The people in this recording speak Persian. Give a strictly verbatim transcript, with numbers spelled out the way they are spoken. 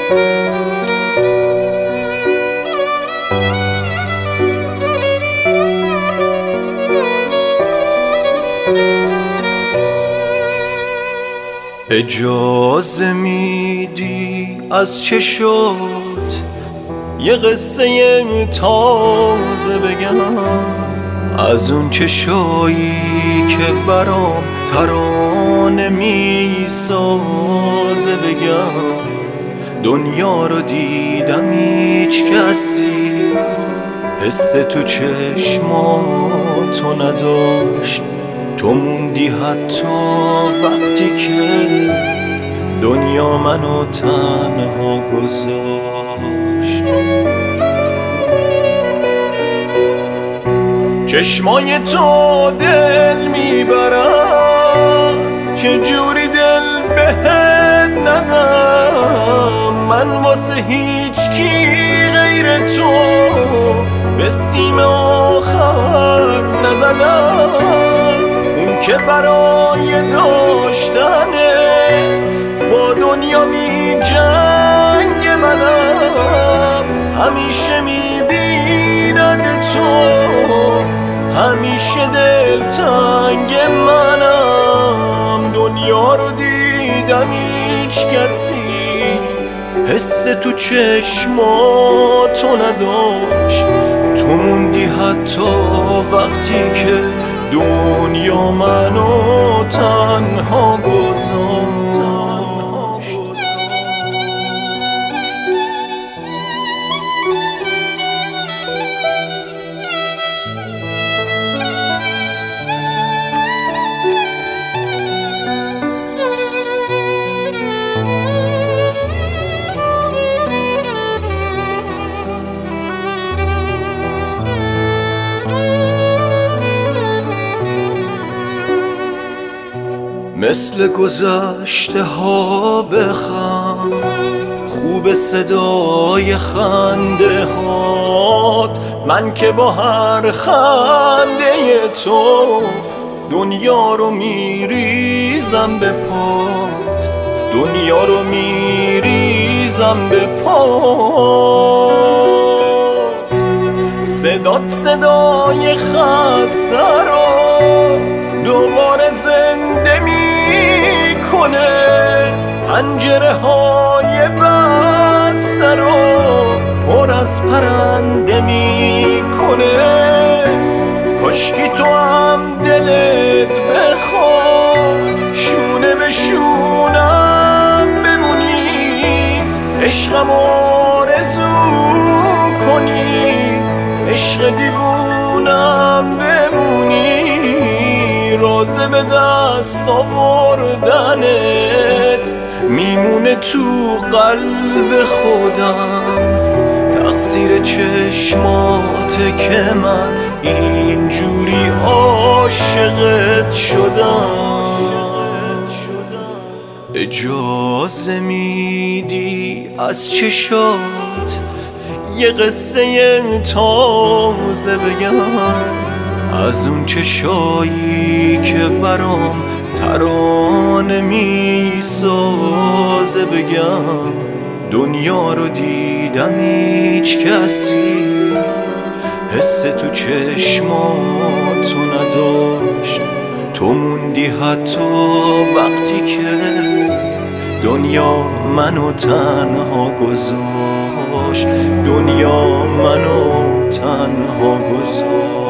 اجازه میدی از چه شد یه قصه تازه بگم، از اون چشایی که برام ترانه میسازه بگم. دنیا رو دیدم هیچ کسی حس تو چشماتو نداشت، تو موندی حتی وقتی که دنیا منو تنها گذاشت. چشمای تو دل میبرن، چجوری دل بهت ندم. من واسه هیچ کی غیر تو به سیم آخر نزدم. اون که برای داشتنه با دنیا می جنگ منم، همیشه میبیند تو، همیشه دلتنگ منم. دنیا رو دیدم هیچ کسی حس تو چشماتو نداشت، تو موندی حتی وقتی که دنیا منو تنها گذاشت. مثل گذشته ها بخند، خوب صدای خنده هات. من که با هر خنده تو دنیا رو میریزم به پات، دنیا رو میریزم به پات. صدات صدای خسته رو دوباره زنده میکنه، پنجره های بسته رو پر از پرنده میکنه. کاشکی تو هم دلت بخواد شونه به شونم بمونی، عشقم آرزو کنی، عشق دیوونم بمونی. رازه به دست آوردنت میمونه تو قلب خودم، تقصیر چشماته که من اینجوری عاشقت شدم. اجازه میدی از چشات یه قصه تازه بگم، از اون چشایی که برام ترانه میسازه بگم. دنیا رو دیدم هیچ کسی حس تو چشماتو نداشت، تو موندی حتی وقتی که دنیا منو تنها گذاشت، دنیا منو تنها گذاشت.